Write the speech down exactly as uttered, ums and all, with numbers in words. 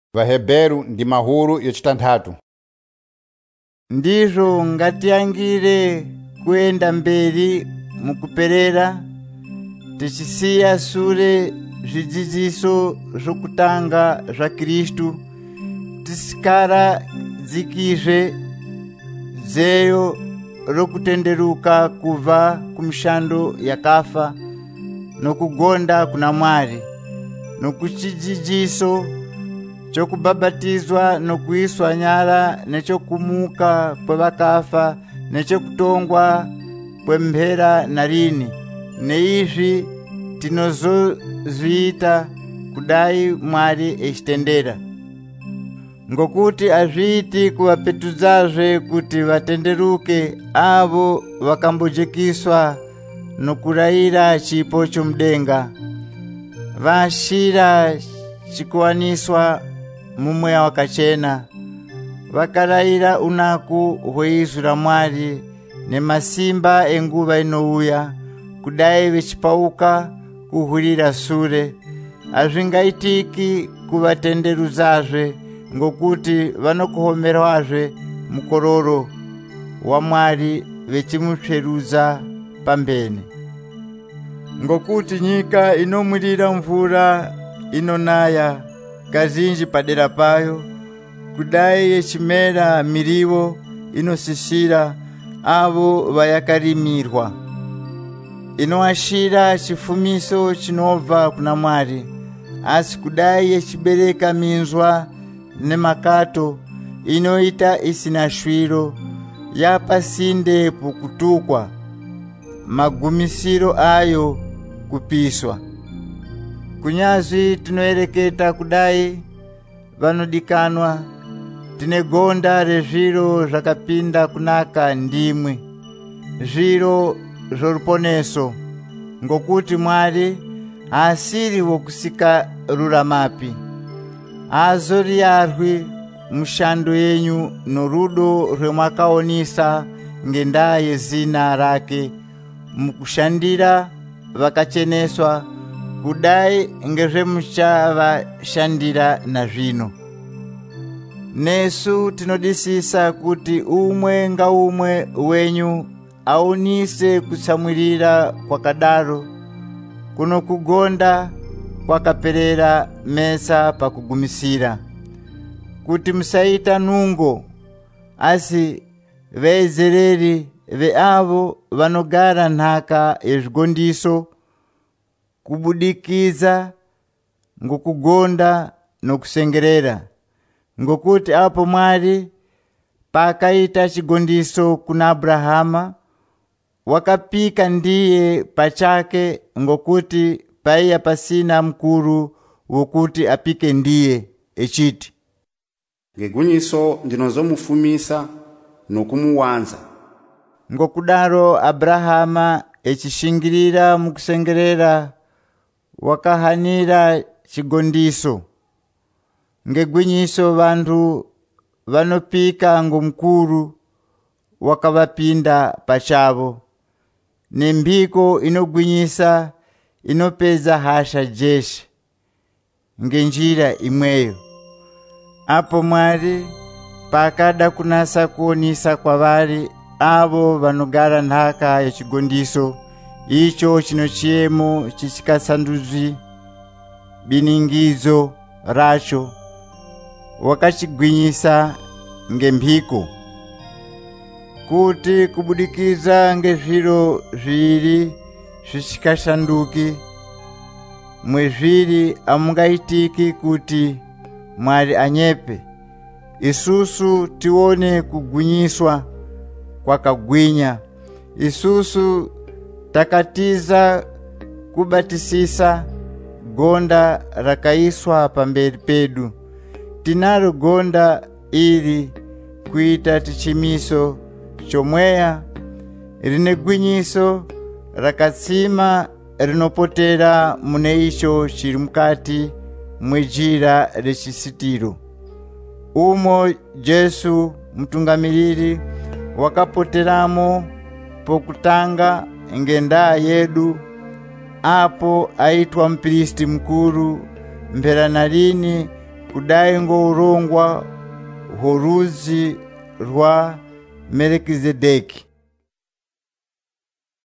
Vaheberu ndi mahulu yochitanthatu. Ndizvo ngatiyangire kuenda mberi mukuperera tichisiya sure zvidzidziso zvokutanga zva Kristu, tisikara dzikizve zeyo rokutenderuka kubva kumishando yakafa nokugonda kuna Mwari, nokuchidzidziso chokubhabhatizwa nokuiswa nyara nechokumuka kwevakafa nechokutongwa kwemphera narini. Neizvi tinozozviita kudai Mwari echitendera, ngokuti azviiti kuvapetudzazve kuti vatenderuke avo vakambojekiswa nokurayira chipo chomudenga, vashira chikuwaniswa mumweya wakachena, vakarayira unaku hweizwi ra Mwari nemasimba enguva inouya, kudai vechipauka kuhwirira sure. Hazvingaitiki kuvatenderudzazve, ngokuti vanokohomerwazve mukororo wa Mwari vechimupsverudza pambene. Ngokuti nyika inomwirira mvura inonaya kazhinji padera payo, kudai yechimera mirivo inosisira avo vayakarimirwa, inoashira chifumiso chinobva kuna Mwari. Asi kudai yechibereka minzwa nemakato, inoita isina shwiro, yapasinde pokutukwa, magumisiro ayo kupiswa. Kunyazi tinoereketa kudai vanodikanwa, tine gonda rezviro zvakapinda kunaka ndimwe, zviro zvoruponeso, ngokuti Mwari haasiri wokusika ruramapi, haazoriyarwi mushando yenyu norudo rwemwakaonesa ngendaa yezina rake mukushandira vakacheneswa, kudai ngezvemuchavashandira nazvino. Nesu tinodisisa kuti umwe ngaumwe wenyu aunise kutsamwirira kwakadaro kuno kugonda kwakaperera mesa pakugumisira, kuti musaita nungo, asi veizereri veavo vanogara nhaka yezvigondiso, kubudikiza ngokugonda nokusengerera. Ngokuti apo Mwari paakaita chigondiso kuna Abrahama, wakapika ndiye pachake, ngokuti paiya pasina mkuru wokuti apike ndiye, echiti, ngegunyiso ndinozomufumisa nokumuwanza. Ngokudaro Abrahama echishingirira mukusengerera wakahanira chigondiso. Ngegwinyiso vantu vanopika ngomukuru wakavapinda pachavo, nembiko inogwinyisa inopedza hasha jeshe ngenjira imweyo. Apo Mwari paakada kunasa kuonesa kwavari avo vanogara nhaka yechigondiso, icho chino chiemo chisikasanduzwi biningizo racho, wakachigwinyisa ngembiko, kuti kubudikiza ngezviro zviri zvisikashanduki, mwezviri amungaitiki kuti Mwari anyepe, isusu tione kugwinyiswa kwakagwinya. Isusu takatiza kubatisisa gonda rakaiswa pamberi pedu. Tinaro gonda iri kuita tichimiso chomweya, rine gwinyiso rakatsima rinopotera mune icho chiri mukati mwijira rechisitiro. Umo Jesu mtungamiriri wakapoteramo pokutanga ngendaa yedu, apo aitwa mpristi mkuru mphera narini kudai ngo urongwa horuzi rwa Melkizedeki.